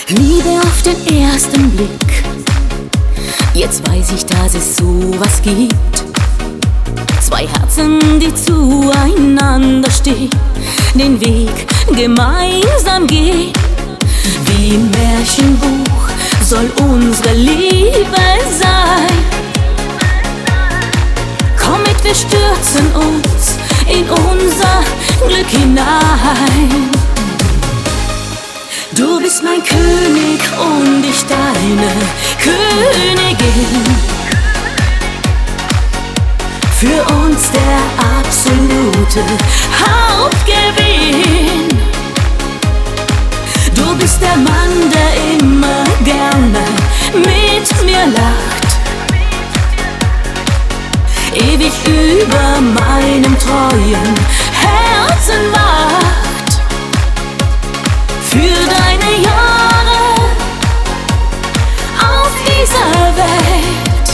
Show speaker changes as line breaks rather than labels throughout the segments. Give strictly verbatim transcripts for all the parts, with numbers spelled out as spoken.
Liebe auf den ersten Blick, jetzt weiß ich, dass es sowas gibt. Zwei Herzen, die zueinander stehen, den Weg gemeinsam gehen. Wie im Märchenbuch soll unsere Liebe sein. Komm mit, wir stürzen uns in unser Glück hinein. Du bist mein König und ich deine Königin. Für uns der absolute Hauptgewinn. Du bist der Mann, der immer gerne mit mir lacht, ewig über meinem treuen Herzen wacht. Für deine Jahre auf dieser Welt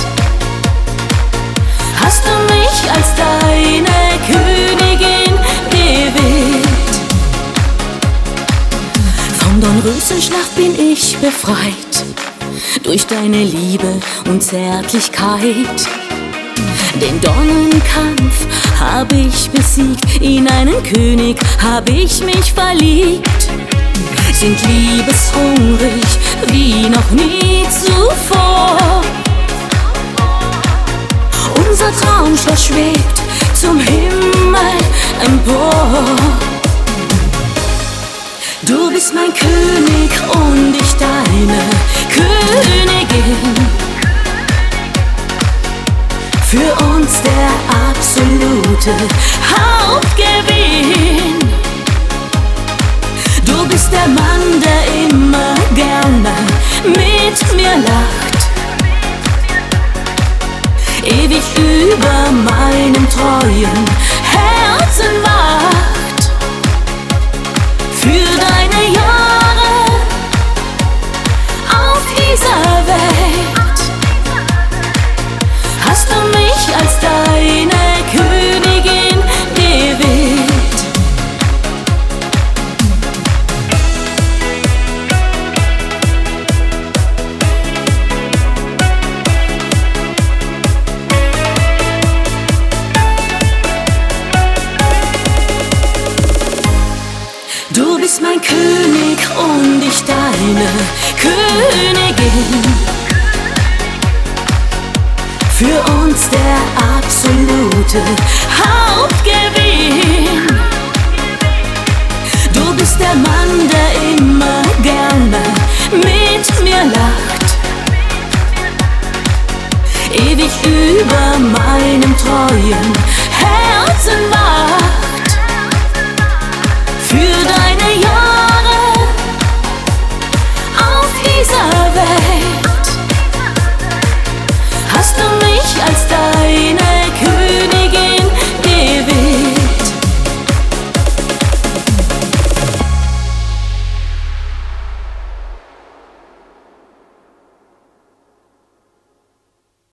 hast du mich als deine Königin gewählt. Vom Dornröschenschlaf bin ich befreit, durch deine Liebe und Zärtlichkeit. Den Dornenkampf hab ich besiegt, in einen König hab ich mich verliebt. Sind liebeshungrig wie noch nie zuvor. Unser Traumschloss schwebt zum Himmel empor. Du bist mein König und ich deine Königin. Für uns der absolute Hauptgewinn. Du bist der Mann, der immer gerne mit mir lacht, ewig über meinem treuen Herzen wacht. Für deine Jahre auf dieser Welt hast du mich als deine Königin gewählt. Du bist mein König und ich deine Königin. Für uns der absolute Hauptgewinn. Du bist der Mann, der immer gerne mit mir lacht, ewig über meinem treuen Herzen wacht.